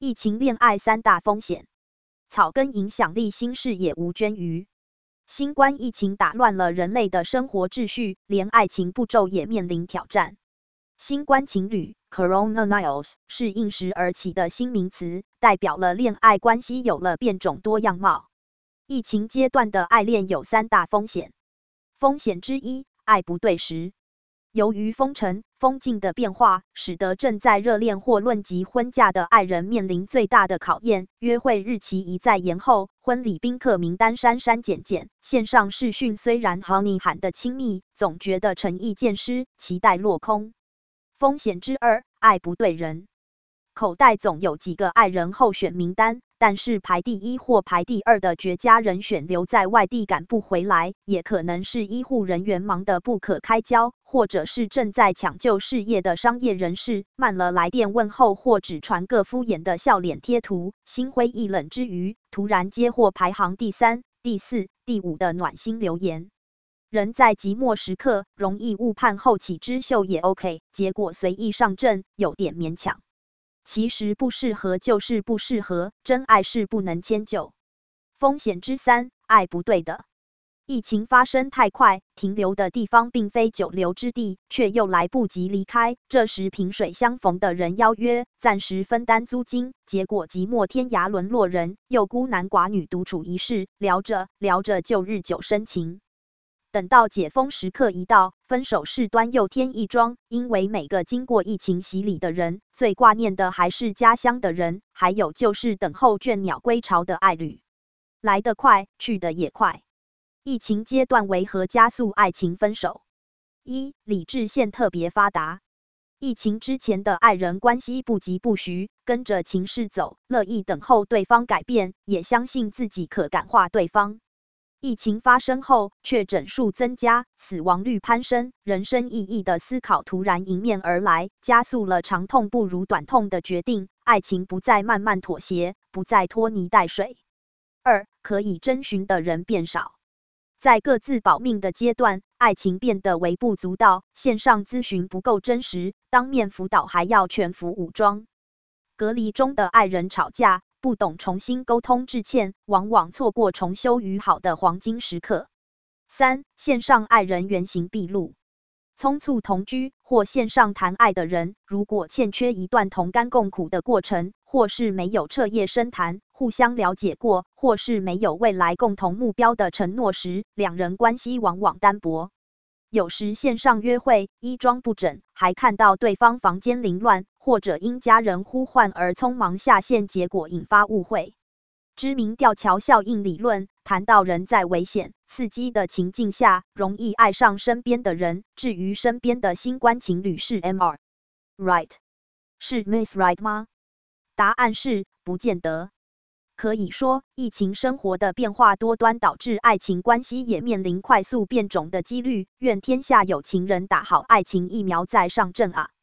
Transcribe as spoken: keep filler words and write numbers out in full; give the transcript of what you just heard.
疫情恋爱三大风险，草根影响力新事也无捐于。新冠疫情打乱了人类的生活秩序，连爱情步骤也面临挑战。新冠情侣 （Coronavirus） 是应时而起的新名词，代表了恋爱关系有了变种多样貌。疫情阶段的爱恋有三大风险。风险之一，爱不对时。由于风尘、风境的变化，使得正在热恋或论及婚嫁的爱人面临最大的考验。约会日期一再延后，婚礼宾客名单删删减减，线上视讯虽然 honey 喊的亲密，总觉得诚意渐失，期待落空。风险之二，爱不对人。口袋总有几个爱人候选名单，但是排第一或排第二的绝佳人选留在外地赶不回来，也可能是医护人员忙得不可开交，或者是正在抢救事业的商业人士，慢了来电问候或只传个敷衍的笑脸贴图，心灰意冷之余，突然接获排行第三、第四、第五的暖心留言。人在寂寞时刻，容易误判后起之秀也 OK， 结果随意上阵，有点勉强。其实不适合就是不适合，真爱是不能迁就。风险之三，爱不对的。疫情发生太快，停留的地方并非久留之地，却又来不及离开。这时萍水相逢的人邀约，暂时分担租金，结果寂寞天涯沦落人，又孤男寡女独处一室，聊着聊着就日久生情。等到解封时刻一到，分手事端又添一桩，因为每个经过疫情洗礼的人，最挂念的还是家乡的人，还有就是等候倦鸟归巢的爱侣。来得快，去得也快。疫情阶段为何加速爱情分手？一、理智线特别发达。疫情之前的爱人关系不疾不徐，跟着情势走，乐意等候对方改变，也相信自己可感化对方。疫情发生后，确诊数增加，死亡率攀升，人生意义的思考突然迎面而来，加速了长痛不如短痛的决定。爱情不再慢慢妥协，不再拖泥带水。二、可以征询的人变少。在各自保命的阶段，爱情变得微不足道，线上咨询不够真实，当面辅导还要全副武装。隔离中的爱人吵架，不懂重新沟通致歉，往往错过重修于好的黄金时刻。三、线上爱人原形毕露。匆促同居或线上谈爱的人，如果欠缺一段同甘共苦的过程，或是没有彻夜深谈，互相了解过，或是没有未来共同目标的承诺时，两人关系往往单薄。有时线上约会衣装不整，还看到对方房间凌乱，或者因家人呼唤而匆忙下线，结果引发误会。知名吊桥效应理论谈到，人在危险、刺激的情境下，容易爱上身边的人。至于身边的新冠情侣是 M R right 是 Miss Right 吗？答案是不见得。可以说，疫情生活的变化多端，导致爱情关系也面临快速变种的几率。愿天下有情人打好爱情疫苗再上阵啊！